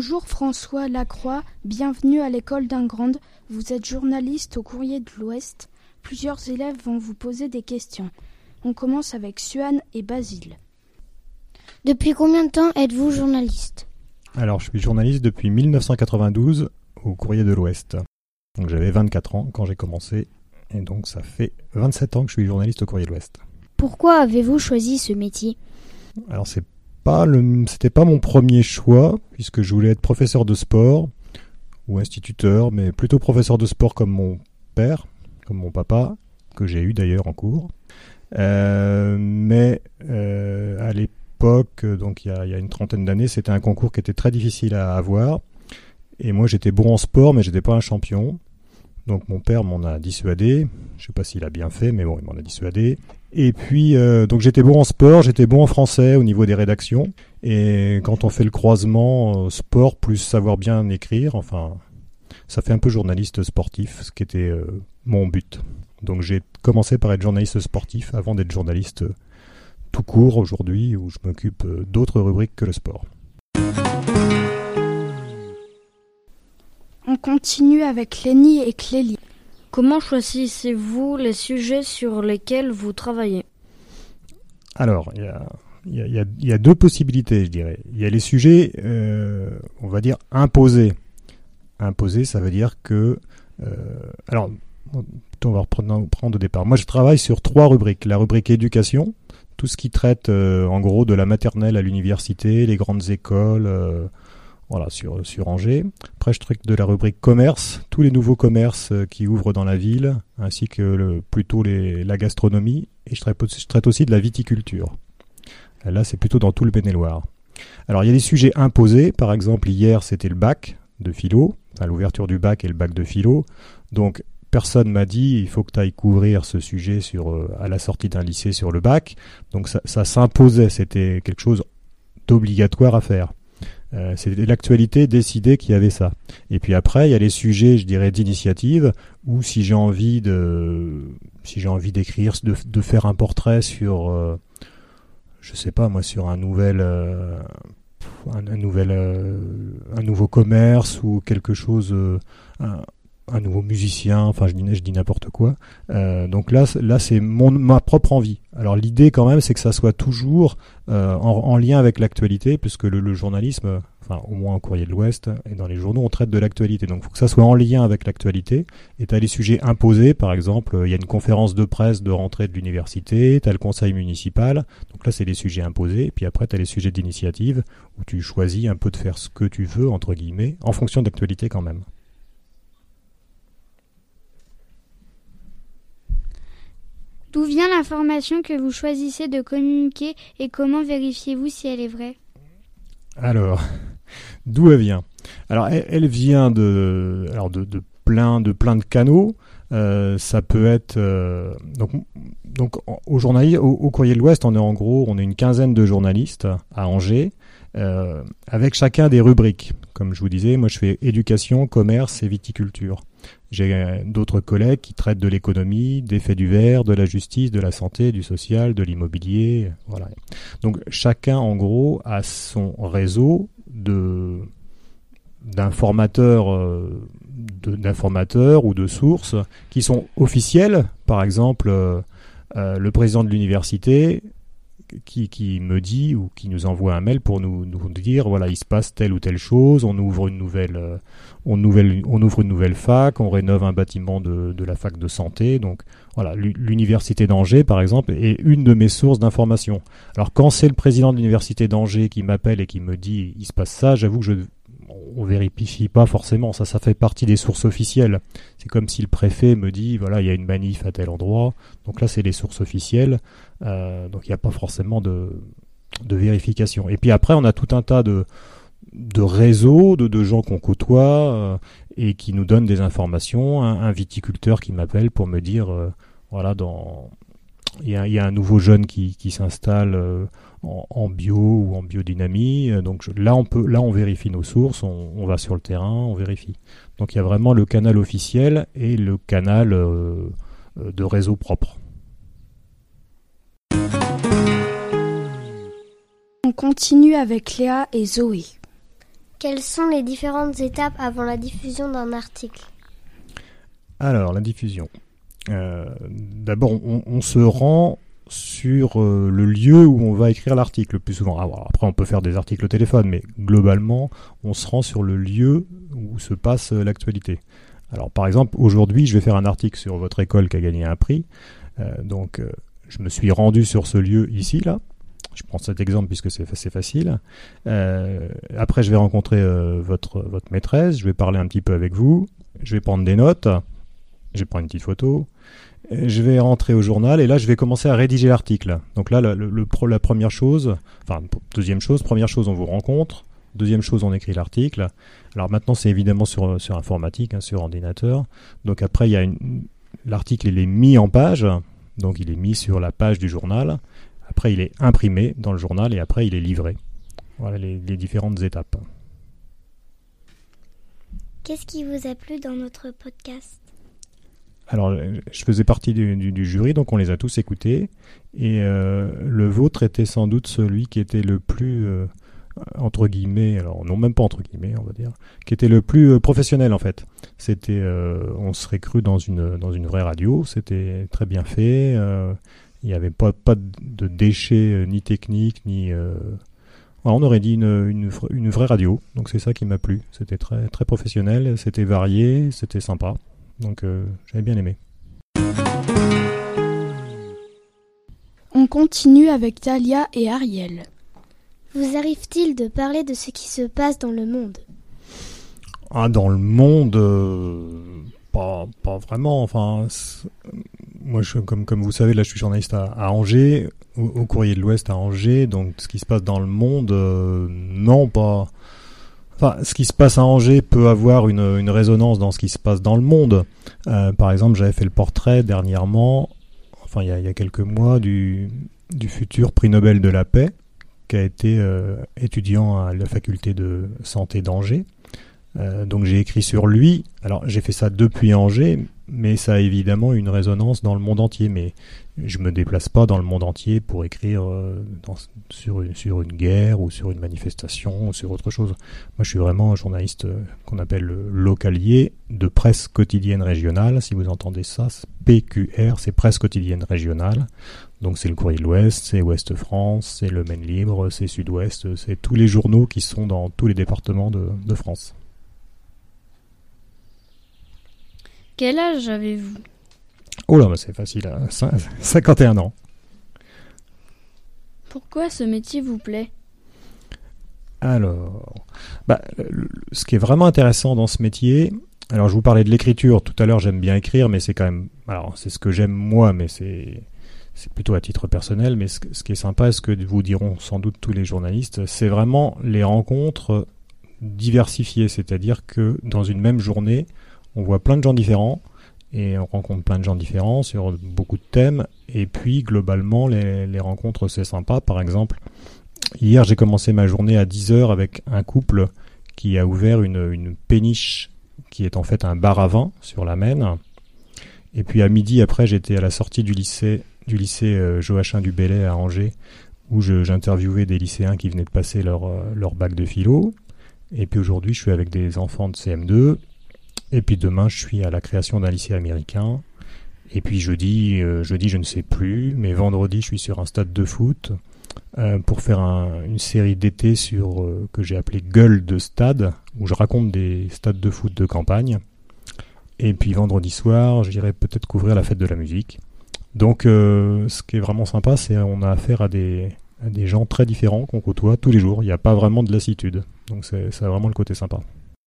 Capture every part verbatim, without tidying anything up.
Bonjour François Lacroix, bienvenue à l'école d'Ingrande. Vous êtes journaliste au Courrier de l'Ouest. Plusieurs élèves vont vous poser des questions. On commence avec Suan et Basile. Depuis combien de temps êtes-vous journaliste ? Alors, je suis journaliste depuis dix-neuf cent quatre-vingt-douze au Courrier de l'Ouest. Donc j'avais vingt-quatre ans quand j'ai commencé, et donc ça fait vingt-sept ans que je suis journaliste au Courrier de l'Ouest. Pourquoi avez-vous choisi ce métier ? Alors c'est pas le, c'était pas mon premier choix, puisque je voulais être professeur de sport ou instituteur, mais plutôt professeur de sport comme mon père, comme mon papa, que j'ai eu d'ailleurs en cours. Euh, mais euh, à l'époque, donc il y a, il y a une trentaine d'années, c'était un concours qui était très difficile à avoir. Et moi j'étais bon en sport, mais j'étais pas un champion. Donc mon père m'en a dissuadé. Je sais pas s'il a bien fait, mais bon, il m'en a dissuadé. Et puis, euh, donc j'étais bon en sport, j'étais bon en français au niveau des rédactions. Et quand on fait le croisement euh, sport plus savoir bien écrire, enfin, ça fait un peu journaliste sportif, ce qui était euh, mon but. Donc j'ai commencé par être journaliste sportif avant d'être journaliste euh, tout court aujourd'hui, où je m'occupe euh, d'autres rubriques que le sport. On continue avec Lénie et Clélie. Comment choisissez-vous les sujets sur lesquels vous travaillez ? Alors, il y a, y, a, y, a, y a deux possibilités, je dirais. Il y a les sujets, euh, on va dire, imposés. Imposés, ça veut dire que... Euh, alors, on va reprendre, reprendre au départ. Moi, je travaille sur trois rubriques. La rubrique éducation, tout ce qui traite, euh, en gros, de la maternelle à l'université, les grandes écoles... Euh, Voilà, sur, sur Angers. Après, je traite de la rubrique commerce, tous les nouveaux commerces qui ouvrent dans la ville, ainsi que le, plutôt les, la gastronomie. Et je traite, je traite aussi de la viticulture. Là, c'est plutôt dans tout le Maine-et-Loire. Alors, il y a des sujets imposés. Par exemple, hier, c'était le bac de philo, enfin, l'ouverture du bac et le bac de philo. Donc, personne m'a dit, il faut que tu ailles couvrir ce sujet sur, euh, à la sortie d'un lycée sur le bac. Donc, ça, ça s'imposait. C'était quelque chose d'obligatoire à faire. Euh, c'était l'actualité décidée qu'il y avait ça. Et puis après, il y a les sujets, je dirais, d'initiative, où si j'ai envie de, si j'ai envie d'écrire, de, de faire un portrait sur, euh, je sais pas moi, sur un nouvel, euh, un, un nouvel, euh, un nouveau commerce ou quelque chose, euh, un, un nouveau musicien, enfin je dis, je dis n'importe quoi. Euh, donc là, là c'est mon, ma propre envie. Alors l'idée quand même, c'est que ça soit toujours euh, en, en lien avec l'actualité, puisque le, le journalisme, enfin au moins au Courrier de l'Ouest et dans les journaux, on traite de l'actualité. Donc il faut que ça soit en lien avec l'actualité. Et tu as les sujets imposés, par exemple, il y a une conférence de presse de rentrée de l'université, tu as le conseil municipal. Donc là, c'est des sujets imposés. Et puis après, tu as les sujets d'initiative, où tu choisis un peu de faire ce que tu veux, entre guillemets, en fonction de l'actualité quand même. D'où vient l'information que vous choisissez de communiquer et comment vérifiez-vous si elle est vraie ? Alors, d'où elle vient ? Alors, elle, elle vient de, alors de, de plein de plein de canaux. Euh, ça peut être euh, donc donc au journal, au, au Courrier de l'Ouest, on est en gros, on est une quinzaine de journalistes à Angers, euh, avec chacun des rubriques. Comme je vous disais, moi je fais éducation, commerce et viticulture. J'ai d'autres collègues qui traitent de l'économie, des faits divers, de la justice, de la santé, du social, de l'immobilier, voilà. Donc chacun en gros a son réseau de d'informateurs, euh, de, d'informateurs ou de sources qui sont officielles. Par exemple, euh, euh, le président de l'université qui, qui me dit ou qui nous envoie un mail pour nous, nous dire voilà, il se passe telle ou telle chose, on ouvre une nouvelle, euh, on, nouvelle on ouvre une nouvelle fac, on rénove un bâtiment de, de la fac de santé. Donc voilà, l'université d'Angers par exemple est une de mes sources d'information. Alors quand c'est le président de l'université d'Angers qui m'appelle et qui me dit il se passe ça, j'avoue que je on vérifie pas forcément, ça ça fait partie des sources officielles. C'est comme si le préfet me dit voilà, il y a une manif à tel endroit. Donc là c'est les sources officielles. Euh, donc il n'y a pas forcément de de vérification. Et puis après on a tout un tas de de réseaux, de, de gens qu'on côtoie euh, et qui nous donnent des informations. Un, un viticulteur qui m'appelle pour me dire euh, voilà, dans il y a, il y a un nouveau jeune qui, qui s'installe euh, en, en bio ou en biodynamie. Donc je, là, on peut, là, on vérifie nos sources, on, on va sur le terrain, on vérifie. Donc il y a vraiment le canal officiel et le canal euh, de réseau propre. On continue avec Léa et Zoé. Quelles sont les différentes étapes avant la diffusion d'un article ? Alors, la diffusion. Euh, d'abord, on, on se rend sur euh, le lieu où on va écrire l'article le plus souvent. Alors, après, on peut faire des articles au téléphone, mais globalement, on se rend sur le lieu où se passe euh, l'actualité. Alors, par exemple, aujourd'hui, je vais faire un article sur votre école qui a gagné un prix. Euh, donc, euh, je me suis rendu sur ce lieu ici, là. Je prends cet exemple puisque c'est, c'est facile. Euh, après, je vais rencontrer euh, votre, votre maîtresse. Je vais parler un petit peu avec vous. Je vais prendre des notes. Je vais prendre une petite photo. Je vais rentrer au journal et là, je vais commencer à rédiger l'article. Donc là, le, le, le, la première chose, enfin, deuxième chose, première chose, on vous rencontre. Deuxième chose, on écrit l'article. Alors maintenant, c'est évidemment sur, sur informatique, hein, sur ordinateur. Donc après, il y a une, l'article, il est mis en page. Donc il est mis sur la page du journal. Après, il est imprimé dans le journal et après, il est livré. Voilà les, les différentes étapes. Qu'est-ce qui vous a plu dans notre podcast ? Alors, je faisais partie du, du, du jury, donc on les a tous écoutés. Et euh, le vôtre était sans doute celui qui était le plus, euh, entre guillemets, alors non, même pas entre guillemets, on va dire, qui était le plus euh, professionnel en fait. C'était, euh, on serait cru dans une, dans une vraie radio, c'était très bien fait. Euh, il n'y avait pas, pas de déchets, euh, ni techniques, ni... Euh, voilà, on aurait dit une, une, une vraie radio, donc c'est ça qui m'a plu. C'était très, très professionnel, c'était varié, c'était sympa. Donc euh, j'avais bien aimé. On continue avec Talia et Ariel. Vous arrive-t-il de parler de ce qui se passe dans le monde ? Ah, dans le monde, euh, pas, pas vraiment. Enfin, moi, je, comme, comme vous savez, là, je suis journaliste à, à Angers, au, au Courrier de l'Ouest à Angers. Donc, ce qui se passe dans le monde, euh, non, pas... Enfin, ce qui se passe à Angers peut avoir une, une résonance dans ce qui se passe dans le monde. Euh, par exemple, j'avais fait le portrait dernièrement, enfin il y a, il y a quelques mois, du, du futur prix Nobel de la paix, qui a été euh, étudiant à la faculté de santé d'Angers. Euh, donc j'ai écrit sur lui. Alors j'ai fait ça depuis Angers, mais ça a évidemment une résonance dans le monde entier. Mais je me déplace pas dans le monde entier pour écrire euh, dans, sur, une, sur une guerre ou sur une manifestation ou sur autre chose. Moi je suis vraiment un journaliste euh, qu'on appelle localier de presse quotidienne régionale. Si vous entendez ça, P Q R, c'est presse quotidienne régionale. Donc c'est le Courrier de l'Ouest, c'est Ouest France, c'est le Maine Libre, c'est Sud-Ouest, c'est tous les journaux qui sont dans tous les départements de, de France. Quel âge avez-vous ? Oh là, bah c'est facile, hein. cinquante et un ans. Pourquoi ce métier vous plaît ? Alors, bah, le, ce qui est vraiment intéressant dans ce métier, alors je vous parlais de l'écriture, tout à l'heure j'aime bien écrire, mais c'est quand même, alors c'est ce que j'aime moi, mais c'est, c'est plutôt à titre personnel, mais ce, ce qui est sympa, ce que vous diront sans doute tous les journalistes, c'est vraiment les rencontres diversifiées, c'est-à-dire que dans une même journée, on voit plein de gens différents et on rencontre plein de gens différents sur beaucoup de thèmes. Et puis, globalement, les, les rencontres, c'est sympa. Par exemple, hier, j'ai commencé ma journée à dix heures avec un couple qui a ouvert une, une péniche qui est en fait un bar à vin sur la Maine. Et puis, à midi, après, j'étais à la sortie du lycée, du lycée euh, Joachim du Bellay à Angers, où je, j'interviewais des lycéens qui venaient de passer leur, euh, leur bac de philo. Et puis, aujourd'hui, je suis avec des enfants de C M deux. Et puis demain, je suis à la création d'un lycée américain. Et puis jeudi, euh, jeudi, je ne sais plus. Mais vendredi, je suis sur un stade de foot euh, pour faire un, une série d'été sur euh, que j'ai appelé Gueule de stade, où je raconte des stades de foot de campagne. Et puis vendredi soir, j'irai peut-être couvrir la fête de la musique. Donc, euh, ce qui est vraiment sympa, c'est qu'on a affaire à des, à des gens très différents qu'on côtoie tous les jours. Il n'y a pas vraiment de lassitude. Donc, c'est, c'est vraiment le côté sympa.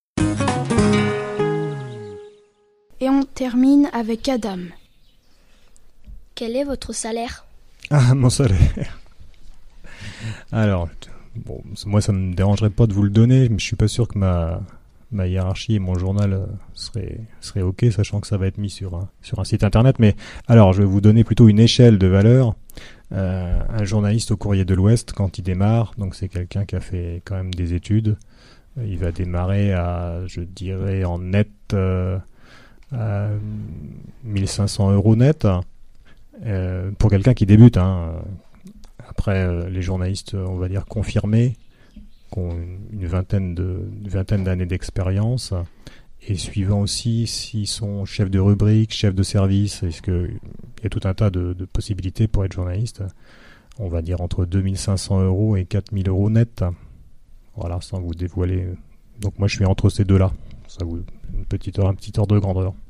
Et on termine avec Adam. Quel est votre salaire ? Ah, mon salaire. Alors, bon, moi, ça me dérangerait pas de vous le donner, mais je suis pas sûr que ma, ma hiérarchie et mon journal euh, seraient, seraient OK, sachant que ça va être mis sur un, sur un site internet. Mais alors, je vais vous donner plutôt une échelle de valeur. Euh, un journaliste au Courrier de l'Ouest, quand il démarre, donc c'est quelqu'un qui a fait quand même des études, il va démarrer à, je dirais, en net... Euh, à mille cinq cents euros net euh, pour quelqu'un qui débute, hein. Après euh, les journalistes, on va dire confirmés, qui ont une, une vingtaine de, une vingtaine d'années d'expérience, et suivant aussi s'ils sont chefs de rubrique, chefs de service, est-ce que il y a tout un tas de, de possibilités pour être journaliste. On va dire entre deux mille cinq cents euros et quatre mille euros net. Voilà, sans vous dévoiler. Donc moi je suis entre ces deux-là. Ça vous une petite heure, un petit ordre de grandeur.